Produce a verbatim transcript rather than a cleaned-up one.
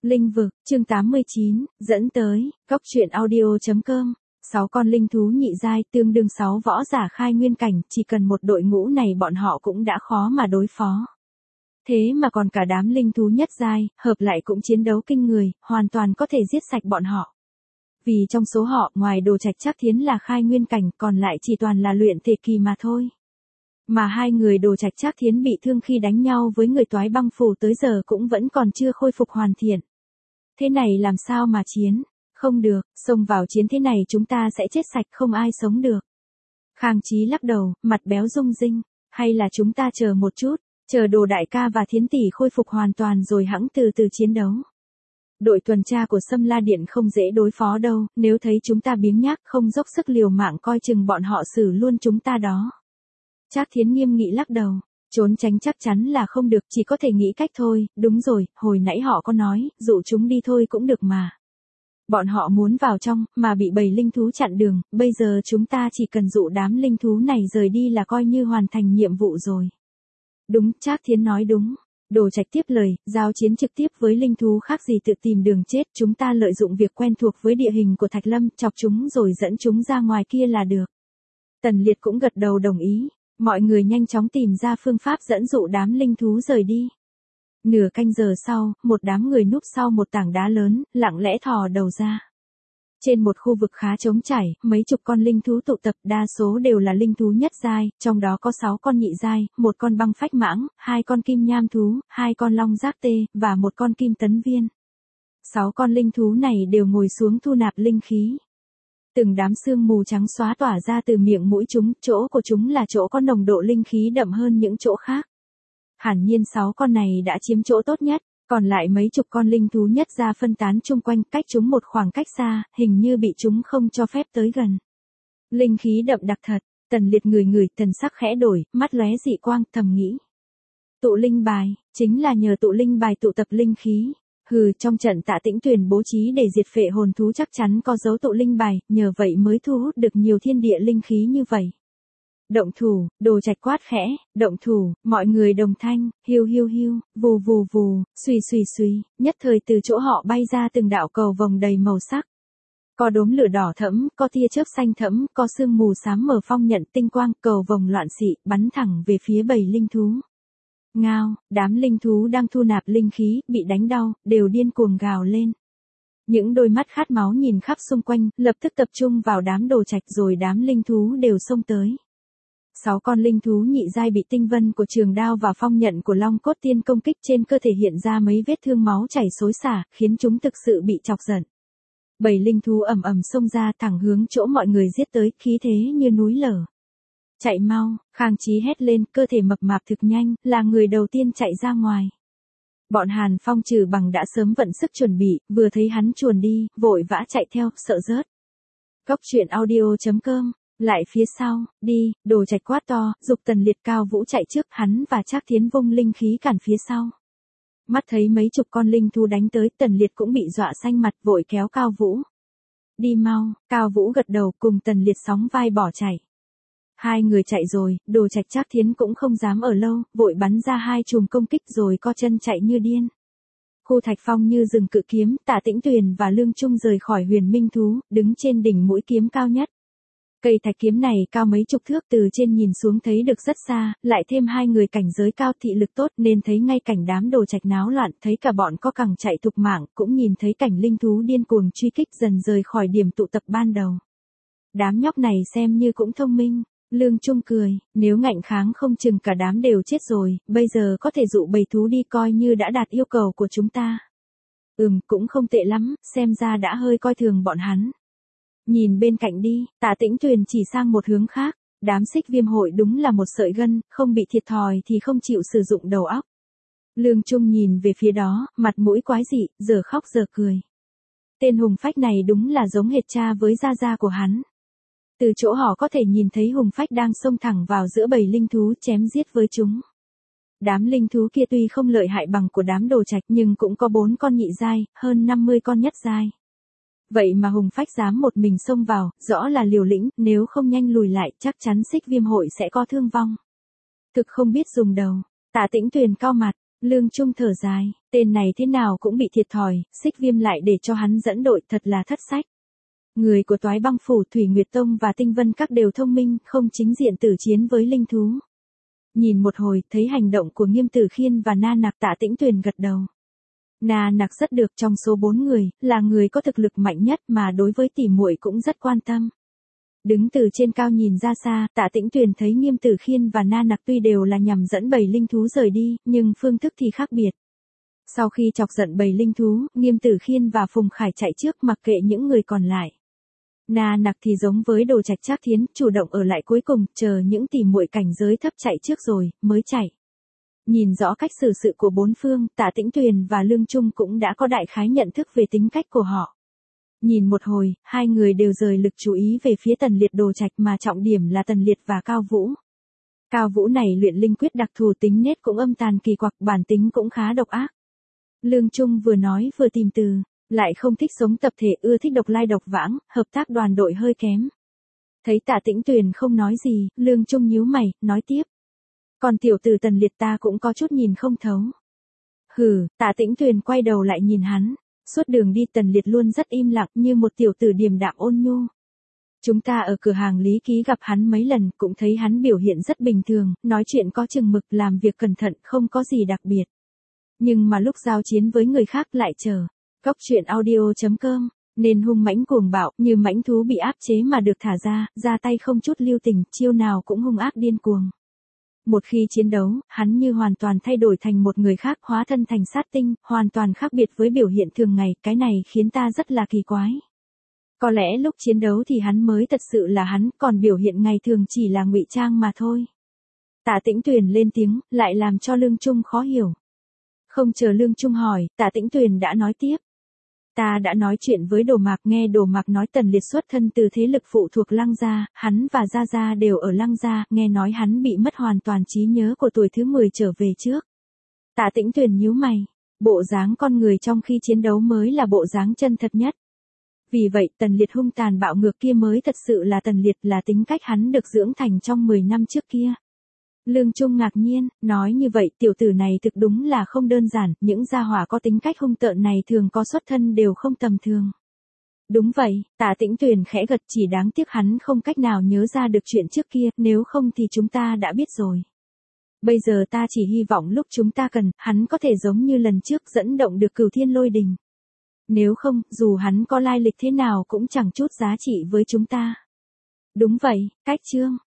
Linh vực, chương tám mươi chín, dẫn tới, góc truyện audio chấm com. Sáu con linh thú nhị giai tương đương sáu võ giả khai nguyên cảnh, chỉ cần một đội ngũ này bọn họ cũng đã khó mà đối phó. Thế mà còn cả đám linh thú nhất giai, hợp lại cũng chiến đấu kinh người, hoàn toàn có thể giết sạch bọn họ. Vì trong số họ, ngoài Đồ Trạch Trác Thiến là khai nguyên cảnh, còn lại chỉ toàn là luyện thể kỳ mà thôi. Mà hai người Đồ Trạch Trác Thiến bị thương khi đánh nhau với người Toái Băng Phủ tới giờ cũng vẫn còn chưa khôi phục hoàn thiện. Thế này làm sao mà chiến? Không được, xông vào chiến thế này chúng ta sẽ chết sạch, không ai sống được. Khang Chí lắc đầu, mặt béo rung rinh. Hay là chúng ta chờ một chút, chờ Đồ đại ca và Thiến tỷ khôi phục hoàn toàn rồi hẵng từ từ chiến đấu. Đội tuần tra của Sâm La Điện không dễ đối phó đâu, nếu thấy chúng ta biếng nhác không dốc sức liều mạng coi chừng bọn họ xử luôn chúng ta đó. Trác Thiến nghiêm nghị lắc đầu. Trốn tránh chắc chắn là không được, chỉ có thể nghĩ cách thôi. Đúng rồi, hồi nãy họ có nói, dụ chúng đi thôi cũng được mà. Bọn họ muốn vào trong, mà bị bầy linh thú chặn đường, bây giờ chúng ta chỉ cần dụ đám linh thú này rời đi là coi như hoàn thành nhiệm vụ rồi. Đúng, Trác Thiến nói đúng. Đồ Trạch tiếp lời, giao chiến trực tiếp với linh thú khác gì tự tìm đường chết, chúng ta lợi dụng việc quen thuộc với địa hình của Thạch Lâm, chọc chúng rồi dẫn chúng ra ngoài kia là được. Tần Liệt cũng gật đầu đồng ý. Mọi người nhanh chóng tìm ra phương pháp dẫn dụ đám linh thú rời đi. Nửa canh giờ sau, một đám người núp sau một tảng đá lớn, lặng lẽ thò đầu ra. Trên một khu vực khá trống trải, mấy chục con linh thú tụ tập, đa số đều là linh thú nhất giai, trong đó có sáu con nhị giai, một con băng phách mãng, hai con kim nham thú, hai con long giác tê, và một con kim tấn viên. Sáu con linh thú này đều ngồi xuống thu nạp linh khí. Từng đám sương mù trắng xóa tỏa ra từ miệng mũi chúng, chỗ của chúng là chỗ có nồng độ linh khí đậm hơn những chỗ khác. Hẳn nhiên sáu con này đã chiếm chỗ tốt nhất, còn lại mấy chục con linh thú nhất ra phân tán chung quanh, cách chúng một khoảng cách xa, hình như bị chúng không cho phép tới gần. Linh khí đậm đặc thật, Tần Liệt người người, thần sắc khẽ đổi, mắt lóe dị quang, thầm nghĩ. Tụ linh bài, chính là nhờ tụ linh bài tụ tập linh khí. Hừ, trong trận Tạ Tĩnh Tuyền bố trí để diệt phệ hồn thú chắc chắn có dấu tụ linh bài, nhờ vậy mới thu hút được nhiều thiên địa linh khí như vậy. Động thủ, Đồ Trạch quát khẽ, động thủ, mọi người đồng thanh, hiu hiu hiu, vù vù vù, xùy xùy xùy, nhất thời từ chỗ họ bay ra từng đạo cầu vồng đầy màu sắc. Có đốm lửa đỏ thẫm, có tia chớp xanh thẫm, có sương mù xám mờ phong nhận tinh quang, cầu vồng loạn xị, bắn thẳng về phía bầy linh thú. Ngao, đám linh thú đang thu nạp linh khí, bị đánh đau, đều điên cuồng gào lên. Những đôi mắt khát máu nhìn khắp xung quanh, lập tức tập trung vào đám Đồ Trạch rồi đám linh thú đều xông tới. Sáu con linh thú nhị giai bị tinh vân của trường đao và phong nhận của Long Cốt Tiên công kích trên cơ thể hiện ra mấy vết thương máu chảy xối xả, khiến chúng thực sự bị chọc giận. Bầy linh thú ầm ầm xông ra thẳng hướng chỗ mọi người giết tới, khí thế như núi lở. Chạy mau, Khang Chí hét lên, cơ thể mập mạp thực nhanh, là người đầu tiên chạy ra ngoài. Bọn Hàn Phong Trừ Bằng đã sớm vận sức chuẩn bị, vừa thấy hắn chuồn đi, vội vã chạy theo, sợ rớt. Góc truyện audio chấm com, lại phía sau, đi, Đồ Trạch quát to, dục Tần Liệt Cao Vũ chạy trước, hắn và Trác Thiến vung linh khí cản phía sau. Mắt thấy mấy chục con linh thú đánh tới, Tần Liệt cũng bị dọa xanh mặt, vội kéo Cao Vũ. Đi mau, Cao Vũ gật đầu, cùng Tần Liệt sóng vai bỏ chạy. Hai người chạy rồi, Đồ Trạch Trác Thiến cũng không dám ở lâu, vội bắn ra hai chùm công kích rồi co chân chạy như điên. Khu Thạch Phong như rừng cự kiếm, Tạ Tĩnh Tuyền và Lương Trung rời khỏi Huyền Minh thú, đứng trên đỉnh mũi kiếm cao nhất. Cây thạch kiếm này cao mấy chục thước, từ trên nhìn xuống thấy được rất xa, lại thêm hai người cảnh giới cao thị lực tốt nên thấy ngay cảnh đám Đồ Trạch náo loạn, thấy cả bọn co cẳng chạy thục mạng, cũng nhìn thấy cảnh linh thú điên cuồng truy kích dần rời khỏi điểm tụ tập ban đầu. Đám nhóc này xem như cũng thông minh. Lương Trung cười, nếu ngạnh kháng không chừng cả đám đều chết rồi, bây giờ có thể dụ bầy thú đi coi như đã đạt yêu cầu của chúng ta. Ừm, cũng không tệ lắm, xem ra đã hơi coi thường bọn hắn. Nhìn bên cạnh đi, Tạ Tĩnh Tuyền chỉ sang một hướng khác, đám Xích Viêm hội đúng là một sợi gân, không bị thiệt thòi thì không chịu sử dụng đầu óc. Lương Trung nhìn về phía đó, mặt mũi quái dị, giờ khóc giờ cười. Tên Hùng Phách này đúng là giống hệt cha với gia gia của hắn. Từ chỗ họ có thể nhìn thấy Hùng Phách đang xông thẳng vào giữa bầy linh thú chém giết với chúng. Đám linh thú kia tuy không lợi hại bằng của đám Đồ Trạch nhưng cũng có bốn con nhị giai, hơn năm mươi con nhất giai. Vậy mà Hùng Phách dám một mình xông vào, rõ là liều lĩnh, nếu không nhanh lùi lại chắc chắn Xích Viêm hội sẽ có thương vong. Thực không biết dùng đầu, Tạ Tĩnh Tuyền cau mặt, Lương Trung thở dài, tên này thế nào cũng bị thiệt thòi, Xích Viêm lại để cho hắn dẫn đội thật là thất sách. Người của Toái Băng Phủ, Thủy Nguyệt Tông và Tinh Vân Các đều thông minh, không chính diện tử chiến với linh thú. Nhìn một hồi, thấy hành động của Nghiêm Tử Khiên và Na Nặc, Tạ Tĩnh Tuyền gật đầu. Na Nặc rất được, trong số bốn người, là người có thực lực mạnh nhất mà đối với tỷ muội cũng rất quan tâm. Đứng từ trên cao nhìn ra xa, Tạ Tĩnh Tuyền thấy Nghiêm Tử Khiên và Na Nặc tuy đều là nhằm dẫn bầy linh thú rời đi, nhưng phương thức thì khác biệt. Sau khi chọc giận bầy linh thú, Nghiêm Tử Khiên và Phùng Khải chạy trước mặc kệ những người còn lại. Na Nặc thì giống với Đồ Trạch Trác Thiến, chủ động ở lại cuối cùng, chờ những tỷ muội cảnh giới thấp chạy trước rồi, mới chạy. Nhìn rõ cách xử sự của bốn phương, Tạ Tĩnh Tuyền và Lương Trung cũng đã có đại khái nhận thức về tính cách của họ. Nhìn một hồi, hai người đều rời lực chú ý về phía Tần Liệt Đồ Trạch mà trọng điểm là Tần Liệt và Cao Vũ. Cao Vũ này luyện linh quyết đặc thù, tính nết cũng âm tàn kỳ quặc, bản tính cũng khá độc ác. Lương Trung vừa nói vừa tìm từ, lại không thích sống tập thể, ưa thích độc lai độc vãng, hợp tác đoàn đội hơi kém. Thấy Tạ Tĩnh Tuyền không nói gì, Lương Trung nhíu mày, nói tiếp. Còn tiểu tử Tần Liệt ta cũng có chút nhìn không thấu. Hừ, Tạ Tĩnh Tuyền quay đầu lại nhìn hắn. Suốt đường đi Tần Liệt luôn rất im lặng, như một tiểu tử điềm đạm ôn nhu. Chúng ta ở cửa hàng Lý Ký gặp hắn mấy lần, cũng thấy hắn biểu hiện rất bình thường, nói chuyện có chừng mực, làm việc cẩn thận, không có gì đặc biệt. Nhưng mà lúc giao chiến với người khác lại chờ. Cóc truyện audio chấm com, nên hung mãnh cuồng bạo, như mãnh thú bị áp chế mà được thả ra, ra tay không chút lưu tình, chiêu nào cũng hung ác điên cuồng. Một khi chiến đấu, hắn như hoàn toàn thay đổi thành một người khác, hóa thân thành sát tinh, hoàn toàn khác biệt với biểu hiện thường ngày, cái này khiến ta rất là kỳ quái. Có lẽ lúc chiến đấu thì hắn mới thật sự là hắn, còn biểu hiện ngày thường chỉ là ngụy trang mà thôi. Tạ Tĩnh Tuyền lên tiếng, lại làm cho Lương Trung khó hiểu. Không chờ Lương Trung hỏi, Tạ Tĩnh Tuyền đã nói tiếp. Ta đã nói chuyện với Đồ Mạc, nghe Đồ Mạc nói Tần Liệt xuất thân từ thế lực phụ thuộc Lăng gia, hắn và Gia Gia đều ở Lăng gia, nghe nói hắn bị mất hoàn toàn trí nhớ của tuổi thứ mười trở về trước. Tạ Tĩnh Tuyền nhíu mày, bộ dáng con người trong khi chiến đấu mới là bộ dáng chân thật nhất. Vì vậy Tần Liệt hung tàn bạo ngược kia mới thật sự là Tần Liệt, là tính cách hắn được dưỡng thành trong mười năm trước kia. Lương Trung ngạc nhiên, nói như vậy tiểu tử này thực đúng là không đơn giản, những gia hỏa có tính cách hung tợn này thường có xuất thân đều không tầm thường. Đúng vậy, Tạ Tĩnh Tuyền khẽ gật, chỉ đáng tiếc hắn không cách nào nhớ ra được chuyện trước kia, nếu không thì chúng ta đã biết rồi. Bây giờ ta chỉ hy vọng lúc chúng ta cần, hắn có thể giống như lần trước dẫn động được Cửu Thiên Lôi Đình. Nếu không, dù hắn có lai lịch thế nào cũng chẳng chút giá trị với chúng ta. Đúng vậy, cách chương.